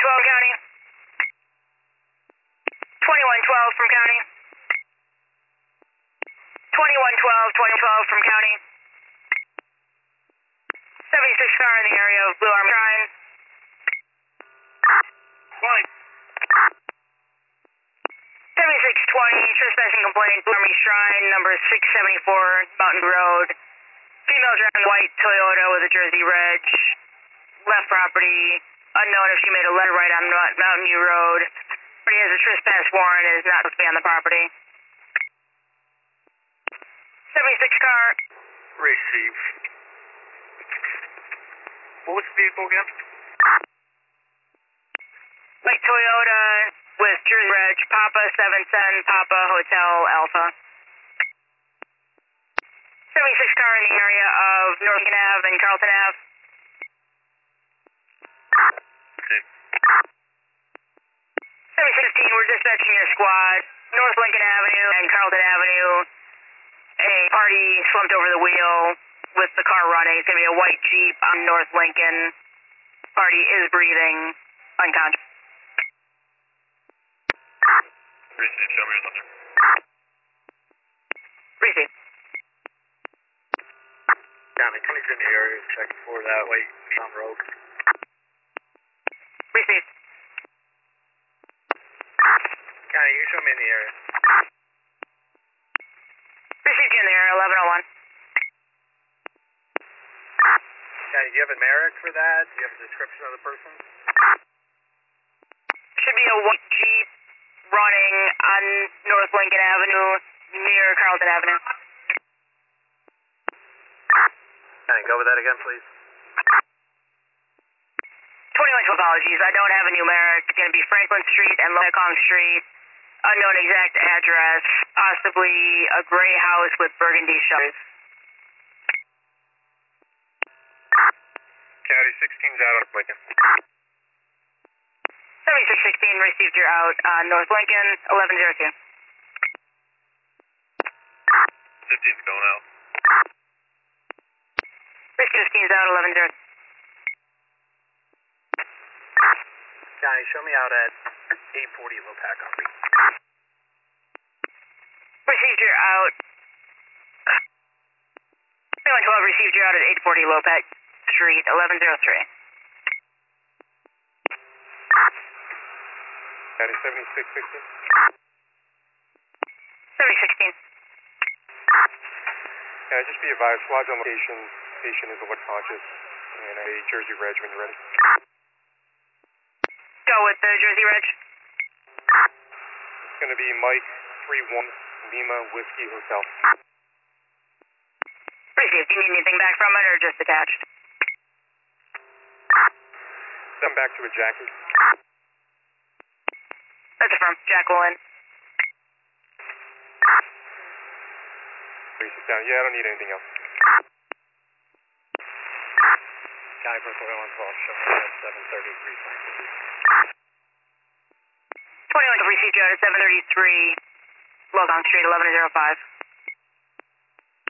County. 2112 from County. 2112 from County. 76 car in the area of Blue Army Shrine. Fine. 7620, trespassing complaint, Blue Army Shrine, number 674, Mountain Road. Female driving white Toyota with a Jersey reg. Left property, unknown if she made a left right on Mountain View Road. But he has a trespass warrant and is not supposed to be on the property. 76 car. Receive. What was the vehicle again? White Toyota with Jersey reg, Papa 77, Papa Hotel Alpha. 76 car in the area of North Lincoln Ave and Carlton Ave. Okay. 7615, we're dispatching your squad. North Lincoln Avenue and Carlton Avenue. A party slumped over the wheel with the car running. It's going to be a white Jeep on North Lincoln. Party is breathing, unconscious. Receive, show me your number. Receive. County, 20's in the area, check for that white on road. Receive. County, you show me in the area. Received you in there, 1101. County, do you have a Merrick for that? Do you have a description of the person? Should be a white Jeep running on North Lincoln Avenue near Carlton Avenue. County, go over that again, please. 21 apologies. I don't have a numeric. It's going to be Franklin Street and Lacombe Street. Unknown exact address. Possibly a gray house with burgundy shutters. County, 16's out on Lincoln. 7616 received your out on North Lincoln, 1102. 15's going out. 15's out, 1102. County, show me out at 840 Lopac on me. Received your out. 2112 received your out at 840 Lopac Street, 1103. County, 7616. 7016. Just be advised, squad's on location. Patient is conscious and a Jersey reg when you're ready. Go with the Jersey reg. It's going to be Mike 31 Lima Whiskey Hotel. Received. Do you need anything back from it or just attached? Send back to a Jackie. That's affirmed. Jack will in. Please sit down. Yeah, I don't need anything else. County for 4112, show me at 733 Franklin. 21 received you out at 733 Locong Street, 1105.